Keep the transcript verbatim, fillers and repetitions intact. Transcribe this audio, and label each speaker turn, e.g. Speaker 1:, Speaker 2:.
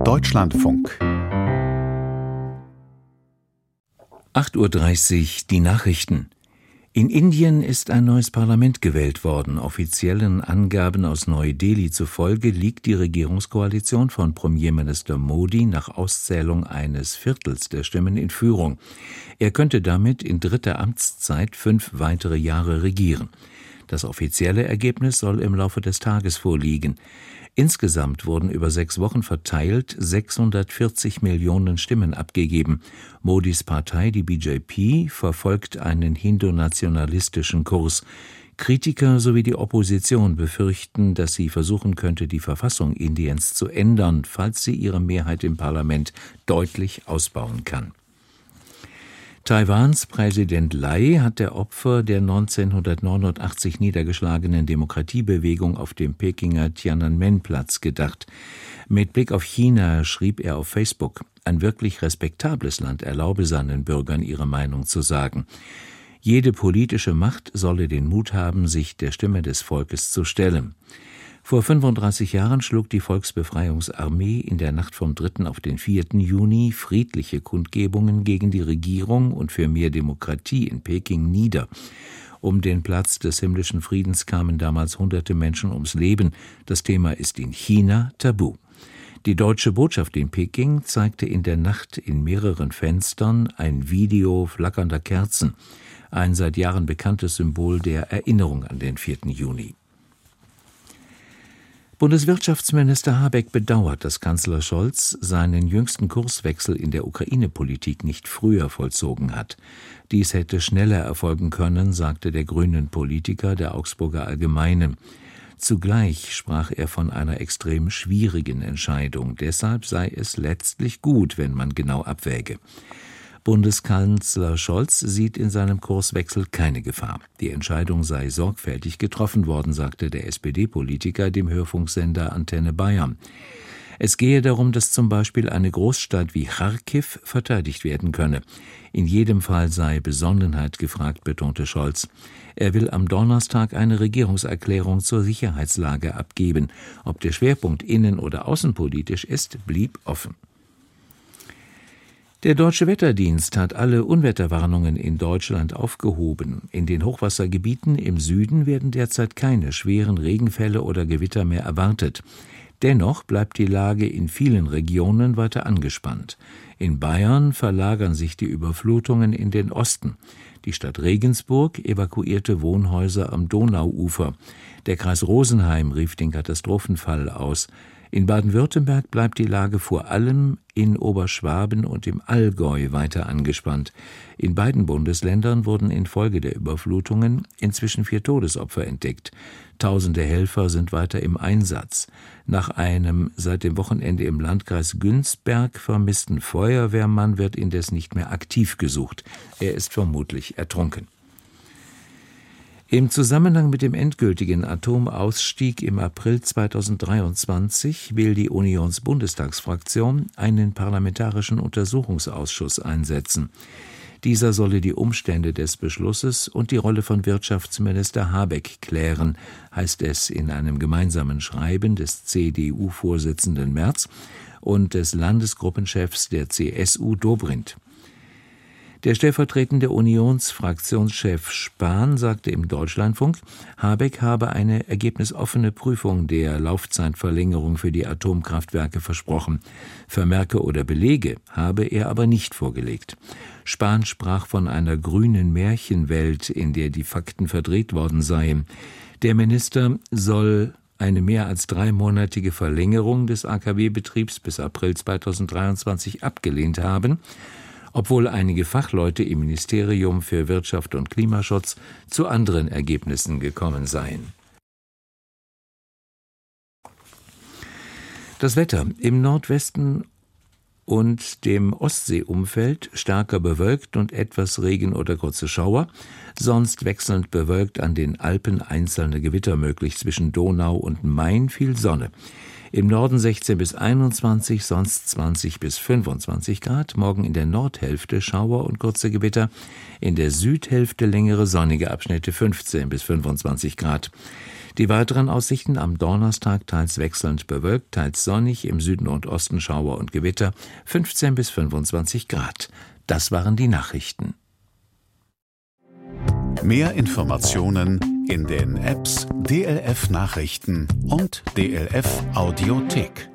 Speaker 1: Deutschlandfunk.
Speaker 2: acht Uhr dreißig, die Nachrichten. In Indien ist ein neues Parlament gewählt worden. Offiziellen Angaben aus Neu-Delhi zufolge liegt die Regierungskoalition von Premierminister Modi nach Auszählung eines Viertels der Stimmen in Führung. Er könnte damit in dritter Amtszeit fünf weitere Jahre regieren. Das offizielle Ergebnis soll im Laufe des Tages vorliegen. Insgesamt wurden über sechs Wochen verteilt sechshundertvierzig Millionen Stimmen abgegeben. Modis Partei, die B J P, verfolgt einen hindu-nationalistischen Kurs. Kritiker sowie die Opposition befürchten, dass sie versuchen könnte, die Verfassung Indiens zu ändern, falls sie ihre Mehrheit im Parlament deutlich ausbauen kann. Taiwans Präsident Lai hat der Opfer der neunzehnhundertneunundachtzig niedergeschlagenen Demokratiebewegung auf dem Pekinger Tiananmen-Platz gedacht. Mit Blick auf China schrieb er auf Facebook, ein wirklich respektables Land erlaube seinen Bürgern, ihre Meinung zu sagen. Jede politische Macht solle den Mut haben, sich der Stimme des Volkes zu stellen. Vor fünfunddreißig Jahren schlug die Volksbefreiungsarmee in der Nacht vom dritten auf den vierten Juni friedliche Kundgebungen gegen die Regierung und für mehr Demokratie in Peking nieder. Um den Platz des himmlischen Friedens kamen damals hunderte Menschen ums Leben. Das Thema ist in China tabu. Die deutsche Botschaft in Peking zeigte in der Nacht in mehreren Fenstern ein Video flackernder Kerzen, ein seit Jahren bekanntes Symbol der Erinnerung an den vierten Juni. Bundeswirtschaftsminister Habeck bedauert, dass Kanzler Scholz seinen jüngsten Kurswechsel in der Ukraine-Politik nicht früher vollzogen hat. Dies hätte schneller erfolgen können, sagte der grünen Politiker der Augsburger Allgemeinen. Zugleich sprach er von einer extrem schwierigen Entscheidung. Deshalb sei es letztlich gut, wenn man genau abwäge. Bundeskanzler Scholz sieht in seinem Kurswechsel keine Gefahr. Die Entscheidung sei sorgfältig getroffen worden, sagte der S P D-Politiker dem Hörfunksender Antenne Bayern. Es gehe darum, dass zum Beispiel eine Großstadt wie Charkiw verteidigt werden könne. In jedem Fall sei Besonnenheit gefragt, betonte Scholz. Er will am Donnerstag eine Regierungserklärung zur Sicherheitslage abgeben. Ob der Schwerpunkt innen- oder außenpolitisch ist, blieb offen. Der Deutsche Wetterdienst hat alle Unwetterwarnungen in Deutschland aufgehoben. In den Hochwassergebieten im Süden werden derzeit keine schweren Regenfälle oder Gewitter mehr erwartet. Dennoch bleibt die Lage in vielen Regionen weiter angespannt. In Bayern verlagern sich die Überflutungen in den Osten. Die Stadt Regensburg evakuierte Wohnhäuser am Donauufer. Der Kreis Rosenheim rief den Katastrophenfall aus. In Baden-Württemberg bleibt die Lage vor allem in Oberschwaben und im Allgäu weiter angespannt. In beiden Bundesländern wurden infolge der Überflutungen inzwischen vier Todesopfer entdeckt. Tausende Helfer sind weiter im Einsatz. Nach einem seit dem Wochenende im Landkreis Günzberg vermissten Feuerwehrmann wird indes nicht mehr aktiv gesucht. Er ist vermutlich ertrunken. Im Zusammenhang mit dem endgültigen Atomausstieg im April zweitausenddreiundzwanzig will die Unionsbundestagsfraktion einen parlamentarischen Untersuchungsausschuss einsetzen. Dieser solle die Umstände des Beschlusses und die Rolle von Wirtschaftsminister Habeck klären, heißt es in einem gemeinsamen Schreiben des C D U-Vorsitzenden Merz und des Landesgruppenchefs der C S U Dobrindt. Der stellvertretende Unionsfraktionschef Spahn sagte im Deutschlandfunk, Habeck habe eine ergebnisoffene Prüfung der Laufzeitverlängerung für die Atomkraftwerke versprochen. Vermerke oder Belege habe er aber nicht vorgelegt. Spahn sprach von einer grünen Märchenwelt, in der die Fakten verdreht worden seien. Der Minister soll eine mehr als dreimonatige Verlängerung des A K W-Betriebs bis April zweitausenddreiundzwanzig abgelehnt haben, obwohl einige Fachleute im Ministerium für Wirtschaft und Klimaschutz zu anderen Ergebnissen gekommen seien. Das Wetter im Nordwesten und dem Ostseeumfeld stärker bewölkt und etwas Regen oder kurze Schauer, sonst wechselnd bewölkt an den Alpen einzelne Gewitter möglich, zwischen Donau und Main viel Sonne. Im Norden sechzehn bis einundzwanzig, sonst zwanzig bis fünfundzwanzig Grad, morgen in der Nordhälfte Schauer und kurze Gewitter, in der Südhälfte längere sonnige Abschnitte fünfzehn bis fünfundzwanzig Grad. Die weiteren Aussichten am Donnerstag teils wechselnd bewölkt, teils sonnig, im Süden und Osten Schauer und Gewitter, fünfzehn bis fünfundzwanzig Grad. Das waren die Nachrichten.
Speaker 1: Mehr Informationen in den Apps D L F Nachrichten und D L F Audiothek.